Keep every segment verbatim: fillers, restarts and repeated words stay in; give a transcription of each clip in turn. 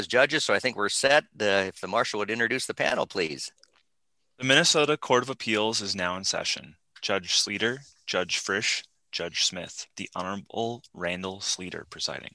judges, so I think we're set. Uh, if the marshal would introduce the panel, please. The Minnesota Court of Appeals is now in session. Judge Sleeter, Judge Frisch, Judge Smith, the Honorable Randall Sleeter presiding.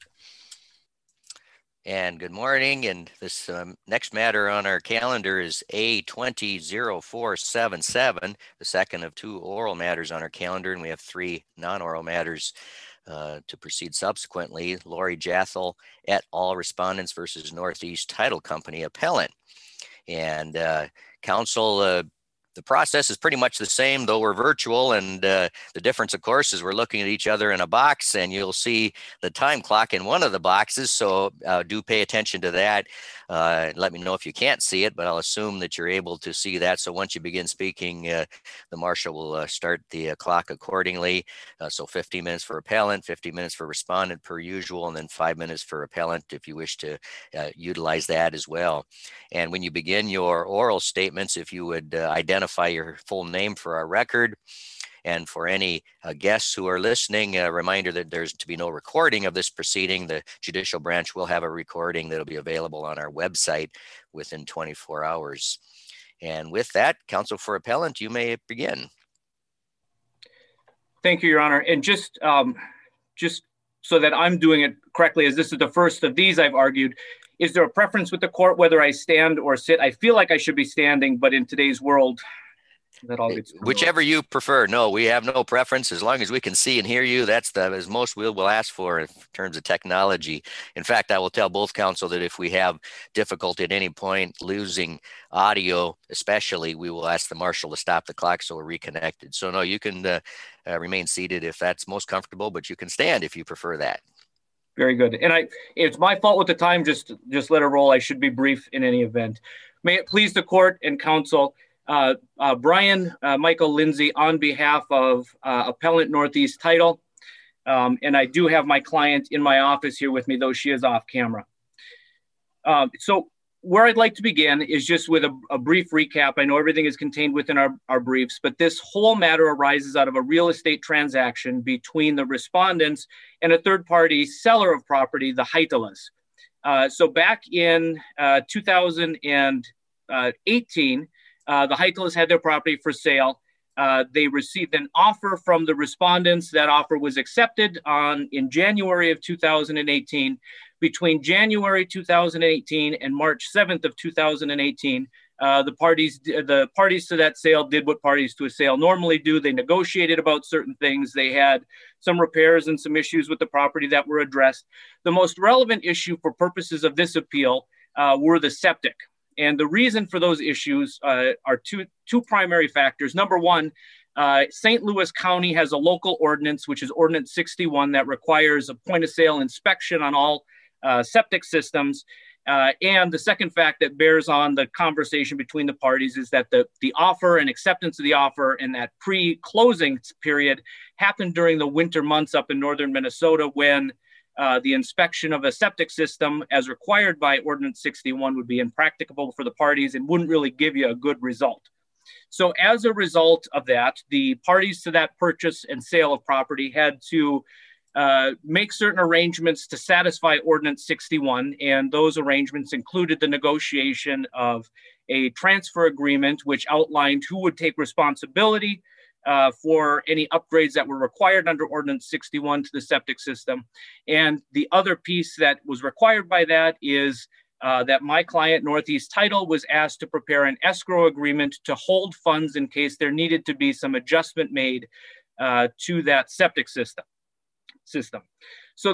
And good morning. And this um, next matter on our calendar is A twenty oh four seventy-seven, the second of two oral matters on our calendar, and we have three non-oral matters uh, to proceed subsequently. Lori Jathel et al. Respondents versus Northeast Title Company appellant. And uh, counsel, uh, the process is pretty much the same, though we're virtual. And uh, the difference, of course, is we're looking at each other in a box, and you'll see the time clock in one of the boxes. So uh, do pay attention to that. Uh, let me know if you can't see it, but I'll assume that you're able to see that. So once you begin speaking, uh, the marshal will uh, start the uh, clock accordingly. Uh, so fifteen minutes for appellant, fifty minutes for respondent per usual, and then five minutes for appellant if you wish to uh, utilize that as well. And when you begin your oral statements, if you would uh, identify your full name for our record. And for any uh, guests who are listening, a reminder that there's to be no recording of this proceeding. The judicial branch will have a recording that'll be available on our website within twenty-four hours. And with that, counsel for appellant, you may begin. Thank you, Your Honor. And just, um, just so that I'm doing it correctly, as this is the first of these I've argued, is there a preference with the court whether I stand or sit? I feel like I should be standing, but in today's world, that all gets whichever you prefer. No, we have no preference. As long as we can see and hear you, that's the as most we'll, we'll ask for in terms of technology. In fact, I will tell both counsel that if we have difficulty at any point losing audio, especially, we will ask the marshal to stop the clock so we're reconnected. So no, you can uh, uh, remain seated if that's most comfortable, but you can stand if you prefer that. Very good. And I, it's my fault with the time. Just, just let it roll. I should be brief in any event. May it please the court and counsel, uh, uh, Brian uh, Michael Lindsay on behalf of uh, Appellant Northeast Title. Um, and I do have my client in my office here with me, though she is off camera. Um, so where I'd like to begin is just with a, a brief recap. I know everything is contained within our, our briefs, but this whole matter arises out of a real estate transaction between the respondents and a third-party seller of property, the Heitelas. Uh, so back in uh, two thousand eighteen, uh, the Heitelas had their property for sale. Uh, they received an offer from the respondents. That offer was accepted on in January of two thousand eighteen. Between January two thousand eighteen and March seventh of two thousand eighteen, uh, the parties the parties to that sale did what parties to a sale normally do. They negotiated about certain things. They had some repairs and some issues with the property that were addressed. The most relevant issue for purposes of this appeal uh, were the septic. And the reason for those issues uh, are two, two primary factors. Number one, uh, Saint Louis County has a local ordinance, which is Ordinance sixty-one, that requires a point of sale inspection on all Uh, septic systems. Uh, and the second fact that bears on the conversation between the parties is that the, the offer and acceptance of the offer in that pre-closing period happened during the winter months up in northern Minnesota, when uh, the inspection of a septic system as required by Ordinance sixty-one would be impracticable for the parties and wouldn't really give you a good result. So as a result of that, the parties to that purchase and sale of property had to Uh, make certain arrangements to satisfy Ordinance sixty-one, and those arrangements included the negotiation of a transfer agreement, which outlined who would take responsibility uh, for any upgrades that were required under Ordinance sixty-one to the septic system. And the other piece that was required by that is uh, that my client, Northeast Title, was asked to prepare an escrow agreement to hold funds in case there needed to be some adjustment made uh, to that septic system. system. So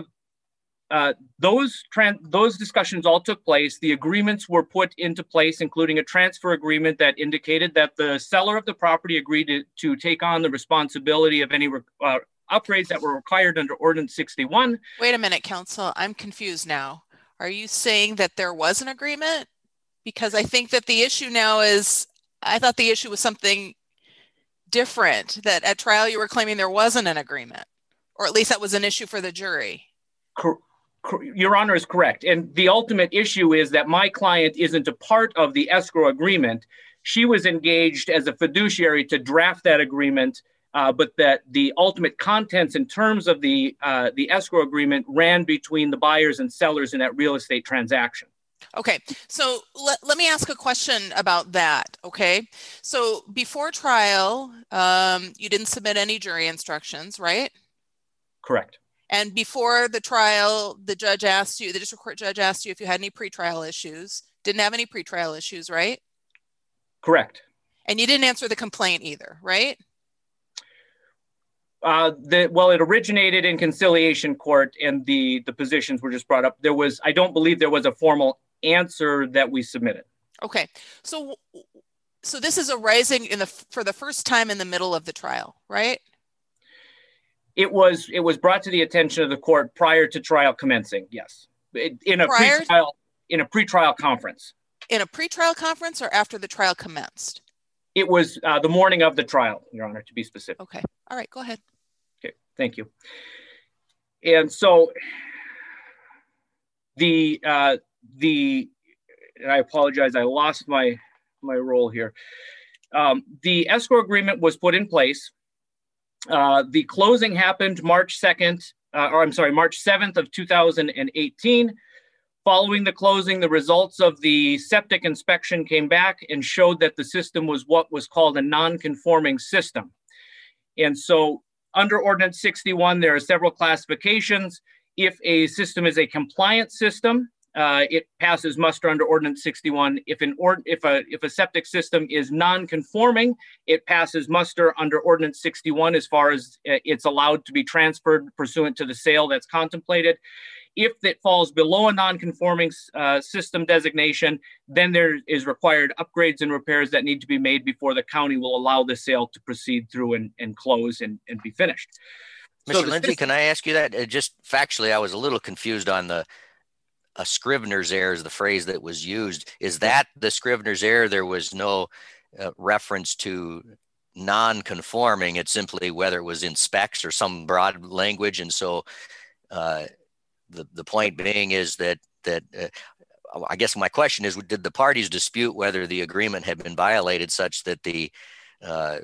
uh, those trans those discussions all took place. The agreements were put into place, including a transfer agreement that indicated that the seller of the property agreed to, to take on the responsibility of any uh, upgrades that were required under Ordinance sixty-one. Wait a minute, counsel. I'm confused now. Are you saying that there was an agreement? Because I think that the issue now is, I thought the issue was something different, that at trial you were claiming there wasn't an agreement. Or at least that was an issue for the jury. Your Honor is correct. And the ultimate issue is that my client isn't a part of the escrow agreement. She was engaged as a fiduciary to draft that agreement, uh, but that the ultimate contents in terms of the, uh, the escrow agreement ran between the buyers and sellers in that real estate transaction. Okay, so let, let me ask a question about that, okay? So before trial, um, you didn't submit any jury instructions, right? Correct. And before the trial, the judge asked you, the district court judge asked you if you had any pretrial issues. Didn't have any pretrial issues, right? Correct. And you didn't answer the complaint either, right? Uh, the, well, it originated in conciliation court, and the the positions were just brought up. There was, I don't believe there was a formal answer that we submitted. Okay, so so this is arising in the for the first time in the middle of the trial, right? It was it was brought to the attention of the court prior to trial commencing. Yes, in a Prior- pretrial in a pretrial conference. In a pretrial conference or after the trial commenced? It was uh, the morning of the trial, Your Honor, to be specific. Okay, all right, go ahead. Okay, thank you. And so the uh, the and I apologize, I lost my my role here. Um, the escrow agreement was put in place. Uh, the closing happened March second, uh, or I'm sorry, March seventh of two thousand eighteen. Following the closing, the results of the septic inspection came back and showed that the system was what was called a non-conforming system. And so under Ordinance sixty-one, there are several classifications. If a system is a compliant system, uh, it passes muster under Ordinance sixty-one. If an or if a if a septic system is non-conforming, it passes muster under Ordinance sixty-one as far as it's allowed to be transferred pursuant to the sale that's contemplated. If it falls below a non-conforming uh, system designation, then there is required upgrades and repairs that need to be made before the county will allow the sale to proceed through and, and close and, and be finished. Mister So Lindsay, system, can I ask you that? Uh, just factually, I was a little confused on the a Scrivener's error is the phrase that was used. Is that the Scrivener's error? There was no uh, reference to non-conforming. It's simply whether it was in specs or some broad language. And so uh, the, the point being is that, that uh, I guess my question is, did the parties dispute whether the agreement had been violated such that the uh,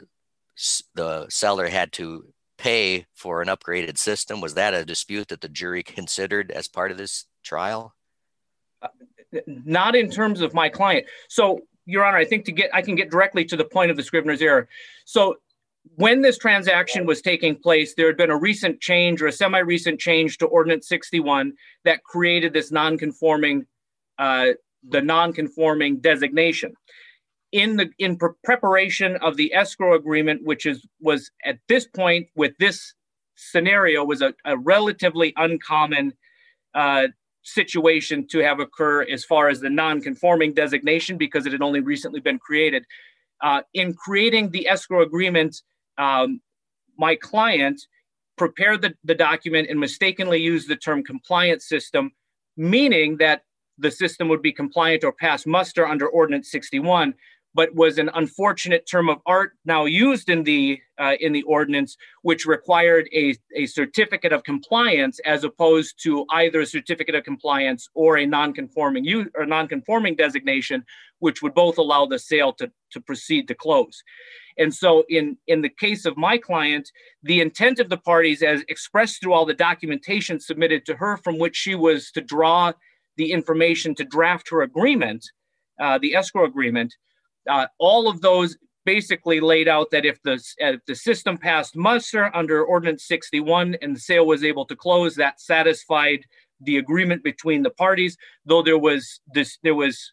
the seller had to pay for an upgraded system? Was that a dispute that the jury considered as part of this trial? Uh, not in terms of my client. So, Your Honor, I think to get, I can get directly to the point of the Scrivener's error. So when this transaction was taking place, there had been a recent change or a semi-recent change to Ordinance sixty-one that created this non-conforming, uh, the non-conforming designation. In the in pre- preparation of the escrow agreement, which is was at this point with this scenario was a, a relatively uncommon uh, situation to have occur as far as the non-conforming designation, because it had only recently been created. Uh, in creating the escrow agreement, um, my client prepared the, the document and mistakenly used the term compliant system, meaning that the system would be compliant or pass muster under Ordinance sixty-one, but was an unfortunate term of art now used in the uh, in the ordinance, which required a, a certificate of compliance as opposed to either a certificate of compliance or a non-conforming use or non-conforming designation, which would both allow the sale to, to proceed to close. And so in, in the case of my client, the intent of the parties as expressed through all the documentation submitted to her, from which she was to draw the information to draft her agreement, uh, the escrow agreement, Uh, all of those basically laid out that if the, if the system passed muster under Ordinance sixty-one and the sale was able to close, that satisfied the agreement between the parties, though there was this, there was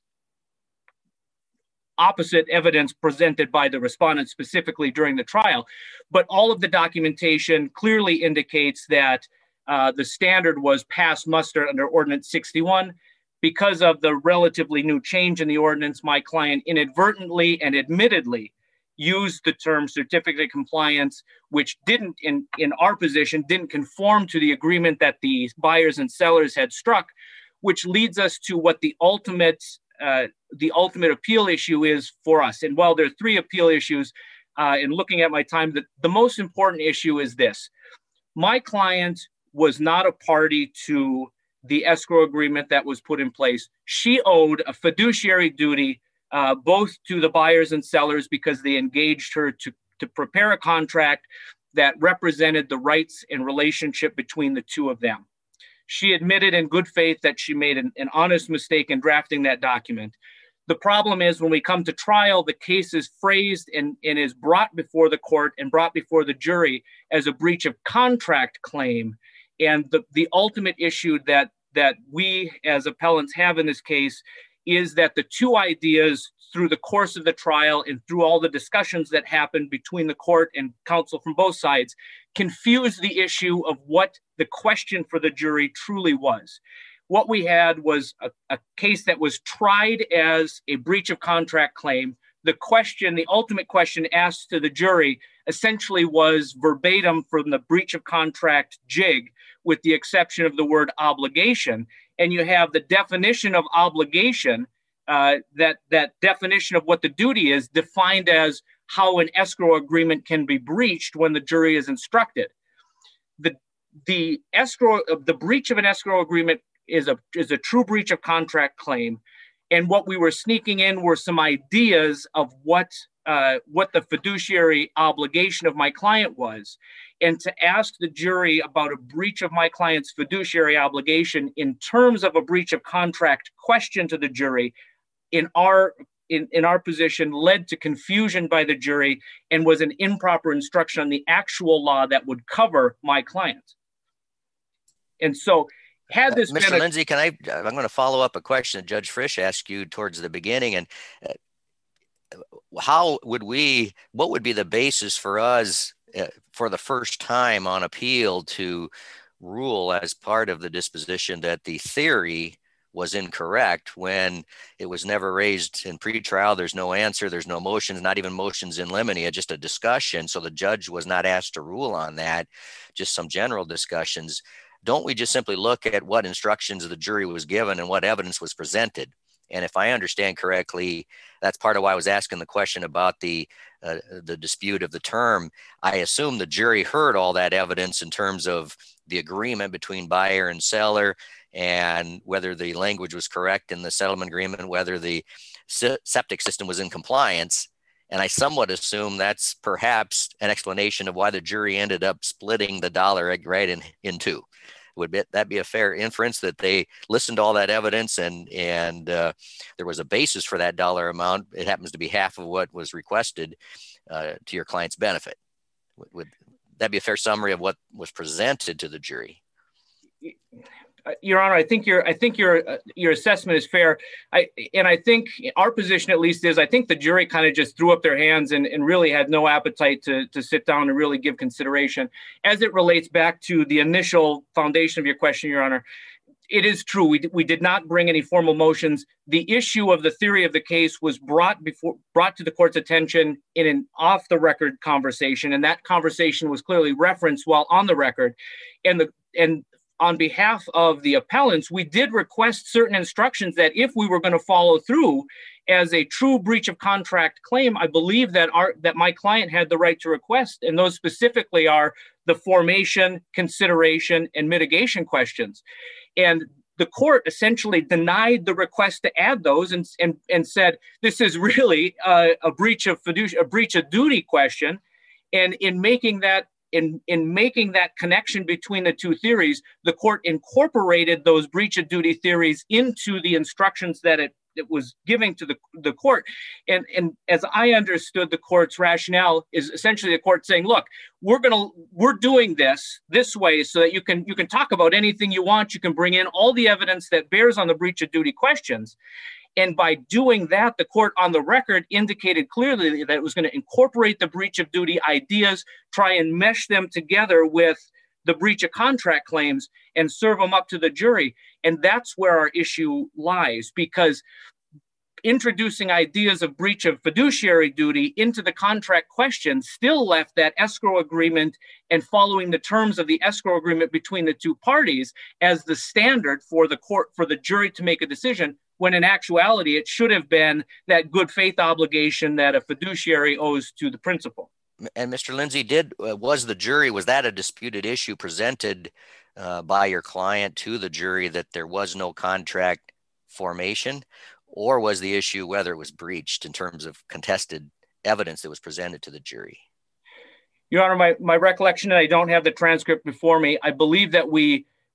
opposite evidence presented by the respondent specifically during the trial. But all of the documentation clearly indicates that uh, the standard was pass muster under Ordinance sixty-one. Because of the relatively new change in the ordinance, my client inadvertently and admittedly used the term certificate of compliance, which didn't, in, in our position, didn't conform to the agreement that the buyers and sellers had struck, which leads us to what the ultimate, uh, the ultimate appeal issue is for us. And while there are three appeal issues, uh, in looking at my time, the, the most important issue is this. My client was not a party to the escrow agreement that was put in place. She owed a fiduciary duty uh, both to the buyers and sellers because they engaged her to, to prepare a contract that represented the rights and relationship between the two of them. She admitted in good faith that she made an, an honest mistake in drafting that document. The problem is when we come to trial, the case is phrased and, and is brought before the court and brought before the jury as a breach of contract claim. And the, the ultimate issue that, that we as appellants have in this case is that the two ideas through the course of the trial and through all the discussions that happened between the court and counsel from both sides confuse the issue of what the question for the jury truly was. What we had was a, a case that was tried as a breach of contract claim. The question, the ultimate question asked to the jury essentially was verbatim from the breach of contract jig, with the exception of the word obligation. And you have the definition of obligation, uh, that, that definition of what the duty is defined as how an escrow agreement can be breached when the jury is instructed. The, the escrow, the breach of an escrow agreement is a is a true breach of contract claim. And what we were sneaking in were some ideas of what uh, what the fiduciary obligation of my client was. And to ask the jury about a breach of my client's fiduciary obligation in terms of a breach of contract question to the jury, in our in, in our position, led to confusion by the jury and was an improper instruction on the actual law that would cover my client. And so had this uh, Mister been a- Lindsay, can I, I'm going to follow up a question that Judge Frisch asked you towards the beginning. And uh, how would we, what would be the basis for us uh, for the first time on appeal to rule as part of the disposition that the theory was incorrect when it was never raised in pretrial? There's no answer, there's no motions, not even motions in limine, just a discussion. So the judge was not asked to rule on that, just some general discussions. Don't we just simply look at what instructions the jury was given and what evidence was presented? And if I understand correctly, that's part of why I was asking the question about the uh, the dispute of the term. I assume the jury heard all that evidence in terms of the agreement between buyer and seller and whether the language was correct in the settlement agreement, whether the se- septic system was in compliance. And I somewhat assume that's perhaps an explanation of why the jury ended up splitting the dollar right in, in two. Would be, that be a fair inference that they listened to all that evidence and and uh, there was a basis for that dollar amount? It happens to be half of what was requested uh, to your client's benefit. Would, would that be a fair summary of what was presented to the jury? Your Honor, I think your I think your uh, your assessment is fair. I and I think our position, at least, is I think the jury kind of just threw up their hands and, and really had no appetite to to sit down and really give consideration as it relates back to the initial foundation of your question, Your Honor. It is true. We we did not bring any formal motions. The issue of the theory of the case was brought before brought to the court's attention in an off-the-record conversation, and that conversation was clearly referenced while on the record. And the and on behalf of the appellants, we did request certain instructions that if we were going to follow through as a true breach of contract claim, I believe that our that my client had the right to request, and those specifically are the formation, consideration, and mitigation questions. And the court essentially denied the request to add those and, and, and said, this is really a, a breach of fiduciary, a breach of duty question. And in making that In, in making that connection between the two theories, the court incorporated those breach of duty theories into the instructions that it, it was giving to the, the court. And, and as I understood the court's rationale is essentially the court saying, look, we're gonna we're doing this this way so that you can you can talk about anything you want. You can bring in all the evidence that bears on the breach of duty questions. And by doing that, the court on the record indicated clearly that it was going to incorporate the breach of duty ideas, try and mesh them together with the breach of contract claims and serve them up to the jury. And that's where our issue lies, because introducing ideas of breach of fiduciary duty into the contract question still left that escrow agreement and following the terms of the escrow agreement between the two parties as the standard for the court, for the jury to make a decision, when in actuality, it should have been that good faith obligation that a fiduciary owes to the principal. And Mister Lindsay, did uh, was the jury, was that a disputed issue presented uh, by your client to the jury that there was no contract formation, or was the issue whether it was breached in terms of contested evidence that was presented to the jury? Your Honor, my, my recollection, and I don't have the transcript before me, I believe that we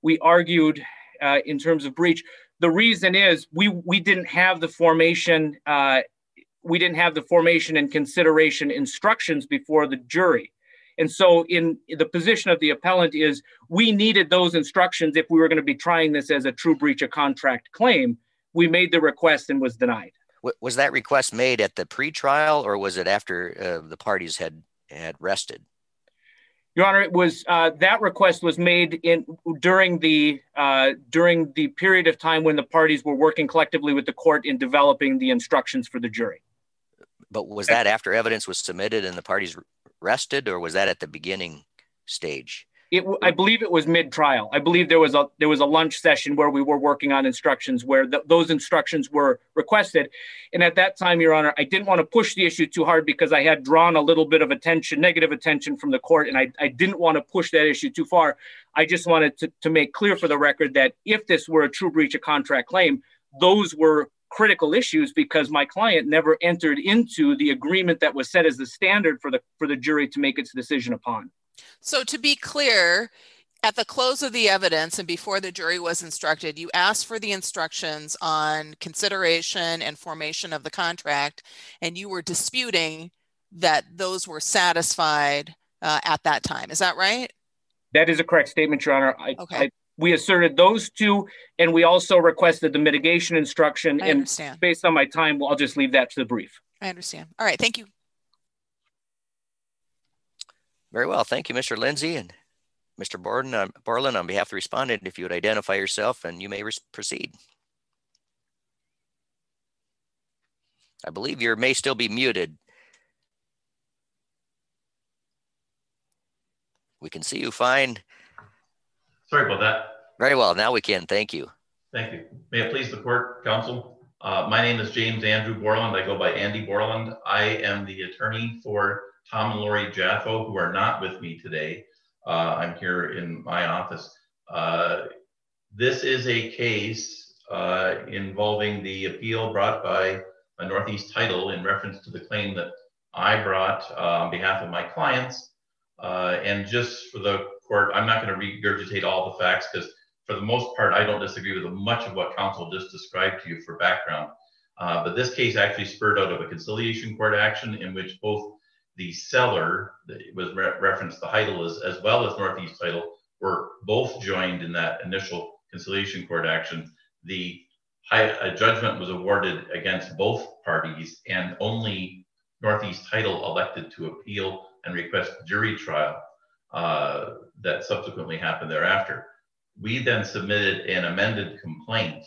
we argued uh, in terms of breach. The reason is we we didn't have the formation uh, we didn't have the formation and consideration instructions before the jury. And so in the position of the appellant is we needed those instructions if we were going to be trying this as a true breach of contract claim. We made the request and was denied. Was that request made at the pre-trial or was it after uh, the parties had, had rested? Your Honor, it was uh, that request was made in during the uh, during the period of time when the parties were working collectively with the court in developing the instructions for the jury. But was that after evidence was submitted and the parties rested, or was that at the beginning stage? It, I believe it was mid-trial. I believe there was a there was a lunch session where we were working on instructions where the, those instructions were requested. And at that time, Your Honor, I didn't want to push the issue too hard because I had drawn a little bit of attention, negative attention from the court, and I, I didn't want to push that issue too far. I just wanted to, to make clear for the record that if this were a true breach of contract claim, those were critical issues because my client never entered into the agreement that was set as the standard for the for the jury to make its decision upon. So to be clear, at the close of the evidence and before the jury was instructed, you asked for the instructions on consideration and formation of the contract, and you were disputing that those were satisfied uh, at that time. Is that right? That is a correct statement, Your Honor. I, okay. I, we asserted those two, and we also requested the mitigation instruction. I and understand. Based on my time, well, I'll just leave that to the brief. I understand. All right. Thank you. Very well. Thank you, Mister Lindsay. And Mister Borden, uh, Borland, on behalf of the respondent, if you would identify yourself and you may proceed. I believe you may still be muted. We can see you fine. Sorry about that. Very well. Now we can. Thank you. Thank you. May it please the court, counsel. Uh, my name is James Andrew Borland. I go by Andy Borland. I am the attorney for Tom and Lori Jaffo, who are not with me today. Uh, I'm here in my office. Uh, this is a case uh, involving the appeal brought by a Northeast Title in reference to the claim that I brought uh, on behalf of my clients. Uh, and just for the court, I'm not going to regurgitate all the facts because for the most part, I don't disagree with much of what counsel just described to you for background. Uh, but this case actually spurred out of a conciliation court action in which both the seller, that was re referenced the Heidel, as, as well as Northeast Title, were both joined in that initial conciliation court action. The high, a judgment was awarded against both parties, and only Northeast Title elected to appeal and request jury trial uh, that subsequently happened thereafter. We then submitted an amended complaint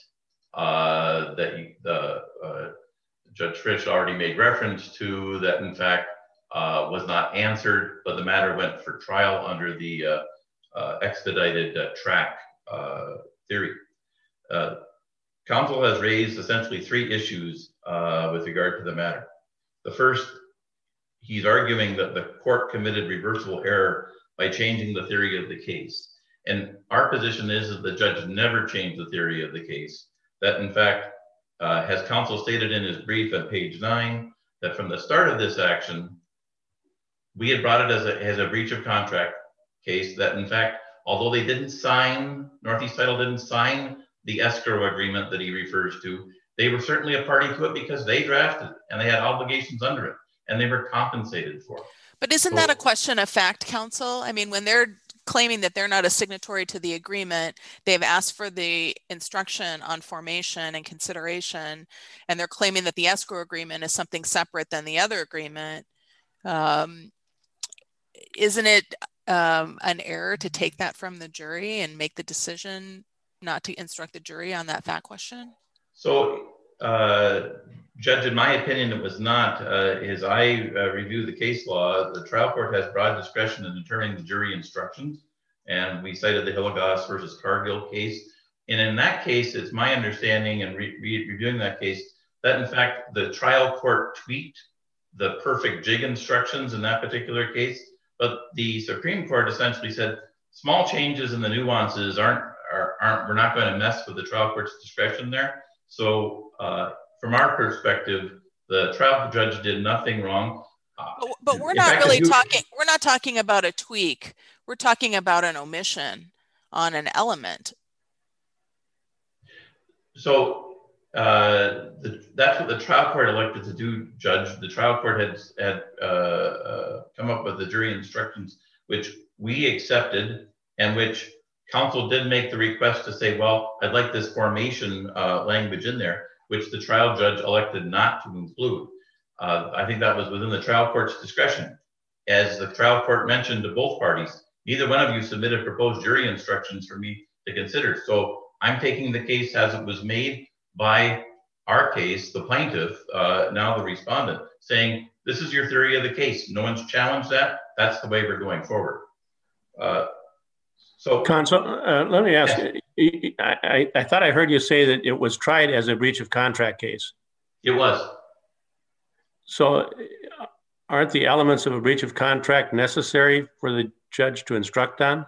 uh, that the uh, Judge Frisch already made reference to, that in fact uh, was not answered, but the matter went for trial under the uh, uh, expedited uh, track uh, theory. Uh, counsel has raised essentially three issues uh, with regard to the matter. The first, he's arguing that the court committed reversible error by changing the theory of the case. And our position is that the judge never changed the theory of the case. That in fact, uh, has counsel stated in his brief at page nine, that from the start of this action, we had brought it as a, as a breach of contract case, that in fact, although they didn't sign, Northeast Title didn't sign the escrow agreement that he refers to, they were certainly a party to it because they drafted it and they had obligations under it and they were compensated for it. But isn't so, that a question of fact, counsel? I mean, when they're claiming that they're not a signatory to the agreement, they've asked for the instruction on formation and consideration, and they're claiming that the escrow agreement is something separate than the other agreement. Um, isn't it um, an error to take that from the jury and make the decision not to instruct the jury on that fact question? So, uh, Judge, in my opinion, it was not. Uh, as I uh, review the case law, the trial court has broad discretion in determining the jury instructions. And we cited the Hillegas versus Cargill case. And in that case, it's my understanding and re re reviewing that case that in fact, the trial court tweaked the perfect jig instructions in that particular case. But the Supreme Court essentially said, small changes in the nuances aren't, are, aren't we're not going to mess with the trial court's discretion there. So, uh, from our perspective, the trial judge did nothing wrong. Uh, but, but we're not really talking, we're not talking about a tweak. We're talking about an omission on an element. So uh, the, that's what the trial court elected to do, Judge. The trial court had, had uh, uh, come up with the jury instructions, which we accepted, and which counsel did make the request to say, well, I'd like this formation uh, language in there, which the trial judge elected not to include. Uh, I think that was within the trial court's discretion. As the trial court mentioned to both parties, neither one of you submitted proposed jury instructions for me to consider. So I'm taking the case as it was made by our case, the plaintiff, uh, now the respondent, saying, this is your theory of the case. No one's challenged that. That's the way we're going forward. Uh, so, Counsel, uh, let me ask yes. you, I, I, I thought I heard you say that it was tried as a breach of contract case. It was. So aren't the elements of a breach of contract necessary for the judge to instruct on?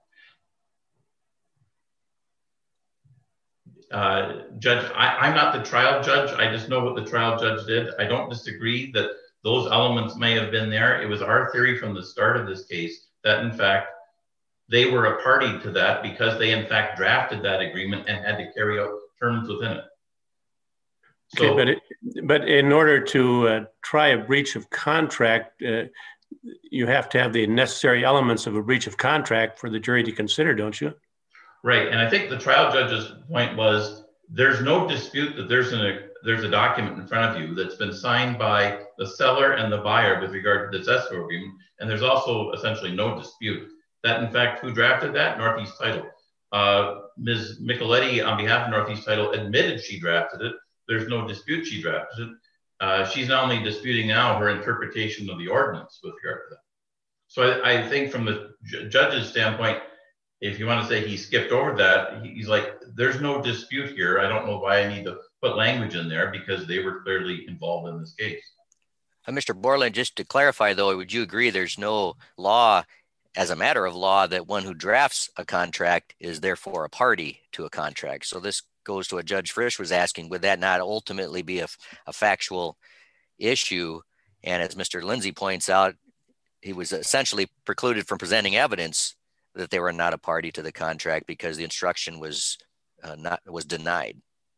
Uh, judge, I, I'm not the trial judge. I just know what the trial judge did. I don't disagree that those elements may have been there. It was our theory from the start of this case that, in fact, they were a party to that because they, in fact, drafted that agreement and had to carry out terms within it. So, okay, but, it, but in order to uh, try a breach of contract, uh, you have to have the necessary elements of a breach of contract for the jury to consider, don't you? Right, and I think the trial judge's point was there's no dispute that there's an, there's a document in front of you that's been signed by the seller and the buyer with regard to this escrow agreement, and there's also essentially no dispute that, in fact, who drafted that? Northeast Title. Uh, Miz Micheletti, on behalf of Northeast Title, admitted she drafted it. There's no dispute she drafted it. Uh, she's not only disputing now her interpretation of the ordinance with regard to that. So I, I think from the ju- judge's standpoint, if you want to say he skipped over that, he's like, there's no dispute here. I don't know why I need to put language in there because they were clearly involved in this case. Uh, Mister Borland, just to clarify though, would you agree there's no law as a matter of law that one who drafts a contract is therefore a party to a contract? So this goes to what Judge Frisch was asking, would that not ultimately be a, a factual issue? And as Mister Lindsay points out, he was essentially precluded from presenting evidence that they were not a party to the contract because the instruction was uh, not was denied.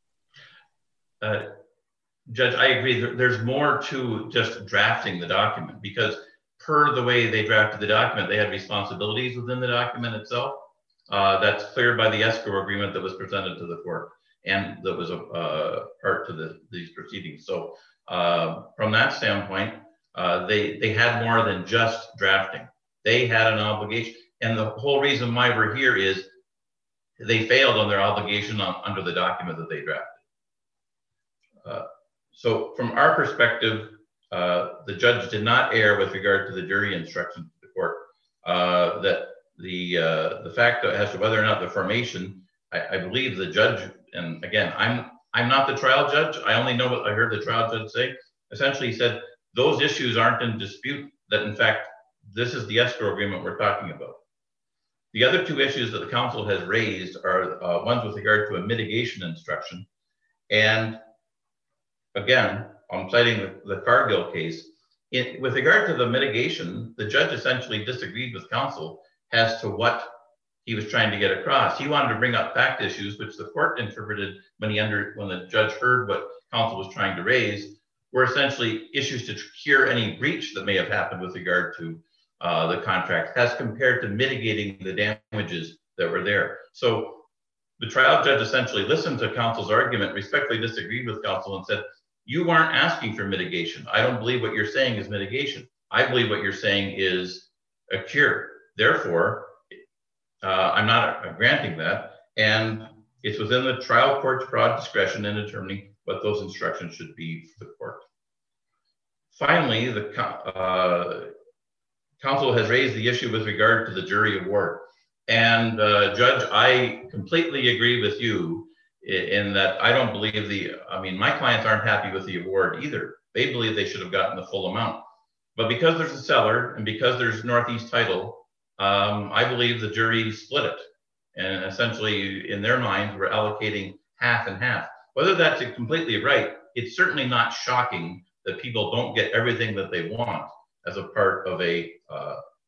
Uh, Judge, I agree. There, there's more to just drafting the document because per the way they drafted the document, they had responsibilities within the document itself. Uh, that's cleared by the escrow agreement that was presented to the court and that was a uh, part to the, these proceedings. So uh, from that standpoint, uh, they, they had more than just drafting. They had an obligation. And the whole reason why we're here is they failed on their obligation on, under the document that they drafted. Uh, so from our perspective, uh, the judge did not err with regard to the jury instruction to the court. Uh, that the uh, the fact as to whether or not the formation, I, I believe the judge, and again, I'm I'm not the trial judge. I only know what I heard the trial judge say. Essentially, he said those issues aren't in dispute. That in fact, this is the escrow agreement we're talking about. The other two issues that the council has raised are uh, ones with regard to a mitigation instruction. And again, I'm citing the, the Cargill case. It, with regard to the mitigation, the judge essentially disagreed with counsel as to what he was trying to get across. He wanted to bring up fact issues, which the court interpreted when he under when the judge heard what counsel was trying to raise, were essentially issues to cure any breach that may have happened with regard to Uh, the contract as compared to mitigating the damages that were there. So the trial judge essentially listened to counsel's argument, respectfully disagreed with counsel and said, you aren't asking for mitigation. I don't believe what you're saying is mitigation. I believe what you're saying is a cure. Therefore, uh, I'm not uh, granting that. And it's within the trial court's broad discretion in determining what those instructions should be for the court. Finally, the uh, counsel has raised the issue with regard to the jury award. And uh, Judge, I completely agree with you in, in that I don't believe the, I mean, my clients aren't happy with the award either. They believe they should have gotten the full amount. But because there's a seller and because there's Northeast Title, um, I believe the jury split it. And essentially in their minds, we're allocating half and half. Whether that's completely right, it's certainly not shocking that people don't get everything that they want as a part of a uh,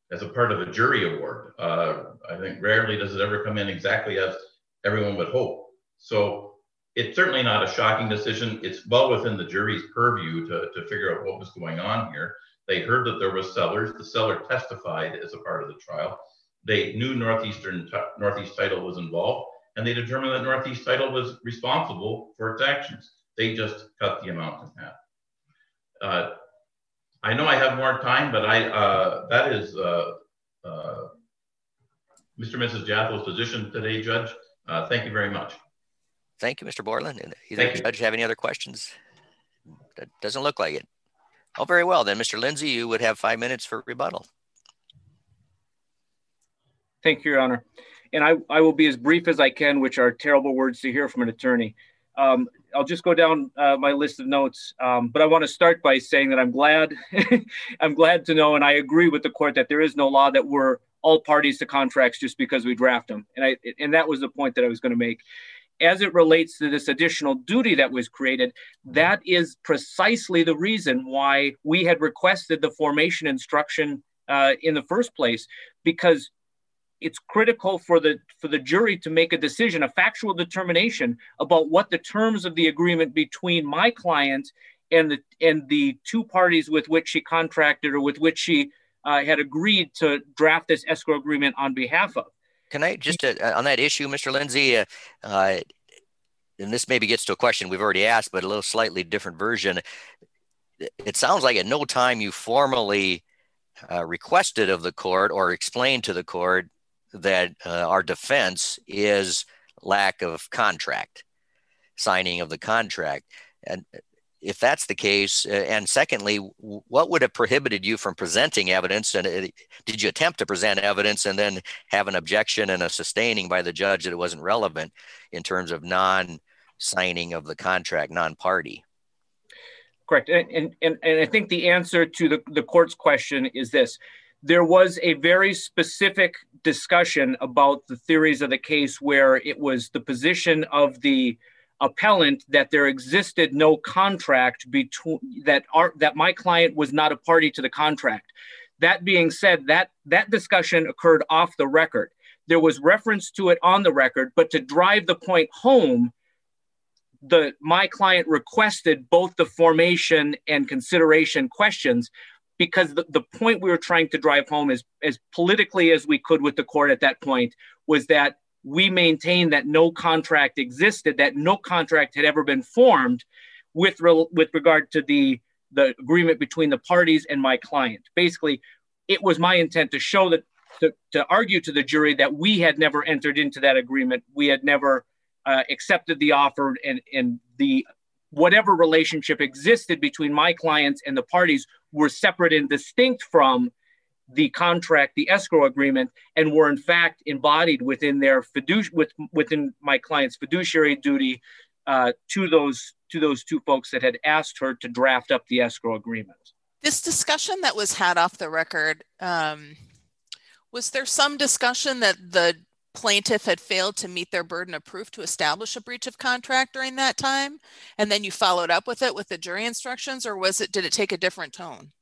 as a part of a jury award. Uh, I think rarely does it ever come in exactly as everyone would hope. So it's certainly not a shocking decision. It's well within the jury's purview to, to figure out what was going on here. They heard that there was sellers. The seller testified as a part of the trial. They knew Northeastern Northeast Title was involved, and they determined that Northeast Title was responsible for its actions. They just cut the amount in half. Uh, I know I have more time, but I uh, that is uh, uh, Mister and Missus Jaffo's position today, Judge. Uh, thank you very much. Thank you, Mister Borland. Either judge have any other questions? That doesn't look like it. Oh, very well. Then, Mister Lindsay, you would have five minutes for rebuttal. Thank you, Your Honor. And I, I will be as brief as I can, which are terrible words to hear from an attorney. Um, I'll just go down uh, my list of notes, um, but I want to start by saying that I'm glad, I'm glad to know, and I agree with the court that there is no law that we're all parties to contracts just because we draft them. And I, and that was the point that I was going to make. As it relates to this additional duty that was created, that is precisely the reason why we had requested the formation instruction uh, in the first place, because it's critical for the for the jury to make a decision, a factual determination about what the terms of the agreement between my client and the and the two parties with which she contracted or with which she uh, had agreed to draft this escrow agreement on behalf of. Can I just uh, on that issue, Mister Lindsay, uh, uh, and this maybe gets to a question we've already asked, but a little slightly different version. It sounds like at no time you formally uh, requested of the court or explained to the court that uh, our defense is lack of contract, signing of the contract. And if that's the case, uh, and secondly, what would have prohibited you from presenting evidence? And uh, did you attempt to present evidence and then have an objection and a sustaining by the judge that it wasn't relevant in terms of non-signing of the contract, non-party? Correct. And, and, and I think the answer to the, the court's question is this. There was a very specific discussion about the theories of the case where it was the position of the appellant that there existed no contract between that our, that my client was not a party to the contract. That being said, that that discussion occurred off the record. There was reference to it on the record, but to drive the point home, the my client requested both the formation and consideration questions, because the, the point we were trying to drive home as, as politically as we could with the court at that point was that we maintained that no contract existed, that no contract had ever been formed with, re, with regard to the, the agreement between the parties and my client. Basically, it was my intent to show that, to, to argue to the jury that we had never entered into that agreement. We had never uh, accepted the offer, and, and the whatever relationship existed between my clients and the parties were separate and distinct from the contract, the escrow agreement, and were in fact embodied within their fiduci- with, within my client's fiduciary duty uh, to those to those two folks that had asked her to draft up the escrow agreement. This discussion that was had off the record, um, was there some discussion that the plaintiff had failed to meet their burden of proof to establish a breach of contract during that time, and then you followed up with it with the jury instructions, or was it, did it take a different tone?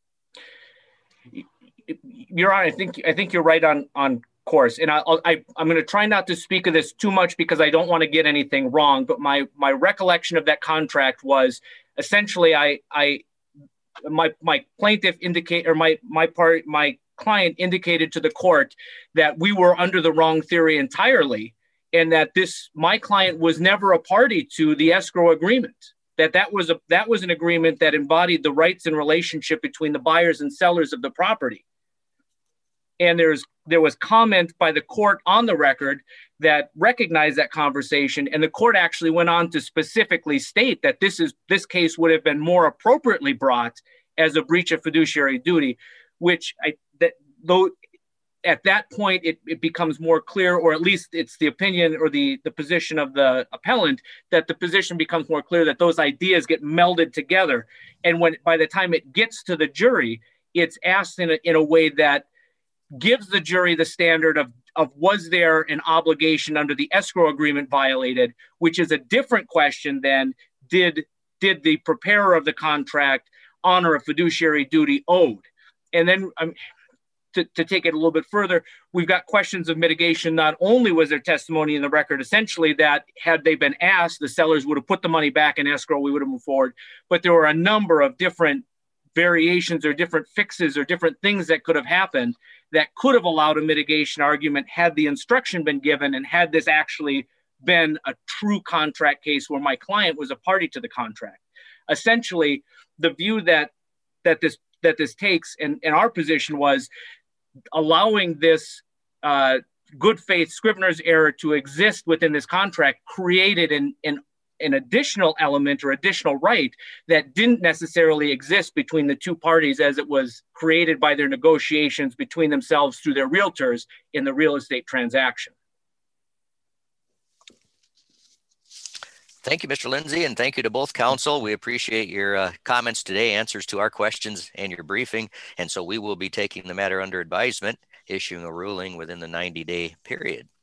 You're right. I think I think you're right on on course, and I, I I'm going to try not to speak of this too much because I don't want to get anything wrong. But my my recollection of that contract was essentially I I my my plaintiff indicate or my my part my client indicated to the court that we were under the wrong theory entirely, and that this my client was never a party to the escrow agreement. That that was a that was an agreement that embodied the rights and relationship between the buyers and sellers of the property. And there's there was comment by the court on the record that recognized that conversation, and the court actually went on to specifically state that this is this case would have been more appropriately brought as a breach of fiduciary duty, which I that though at that point it, it becomes more clear, or at least it's the opinion or the the position of the appellant, that the position becomes more clear that those ideas get melded together, and when by the time it gets to the jury, it's asked in a, in a way that gives the jury the standard of, of was there an obligation under the escrow agreement violated, which is a different question than did, did the preparer of the contract honor a fiduciary duty owed? And then um, to, to take it a little bit further, we've got questions of mitigation. Not only was there testimony in the record, essentially, that had they been asked, the sellers would have put the money back in escrow, we would have moved forward. But there were a number of different variations or different fixes or different things that could have happened that could have allowed a mitigation argument had the instruction been given and had this actually been a true contract case where my client was a party to the contract. Essentially, the view that that this that this takes, and, and our position was allowing this uh, good faith Scrivener's error to exist within this contract created an, an, an additional element or additional right that didn't necessarily exist between the two parties as it was created by their negotiations between themselves through their realtors in the real estate transaction. Thank you, Mister Lindsay, and thank you to both counsel. We appreciate your uh, comments today, answers to our questions, and your briefing. And so we will be taking the matter under advisement, issuing a ruling within the ninety-day period.